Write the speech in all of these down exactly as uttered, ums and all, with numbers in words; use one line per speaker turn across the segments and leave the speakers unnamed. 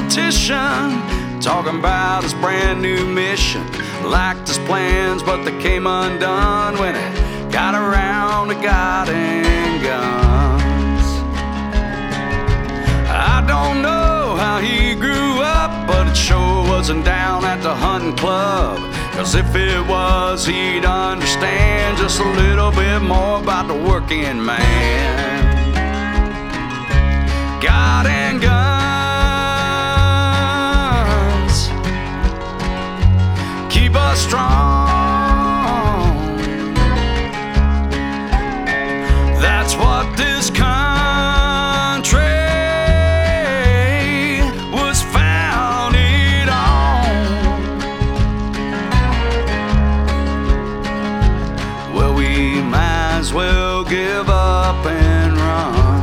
politician talking about his brand new mission. Liked his plans, but they came undone when he got around to God and guns. I don't know how he grew up, but it sure wasn't down at the hunting club. Cause if it was, he'd understand just a little bit more about the working man. God and guns keep us strong. That's what this country was founded on. Well, we might as well give up and run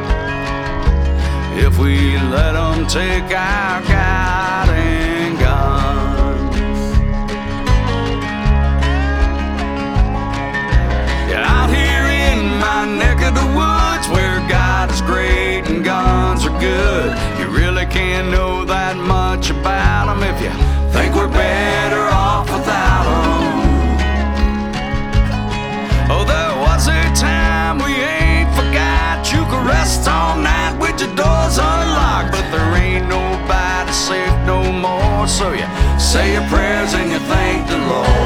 if we let them take our God and guns. Yeah, out here in my neck of the woods, where God is great and guns are good, you really can't know that much about them if you think we're better off without them. Oh, there was a time we ain't forgot. You could rest all night with your doors unlocked, but there ain't nobody safe no more. So you say your prayers and you thank the Lord.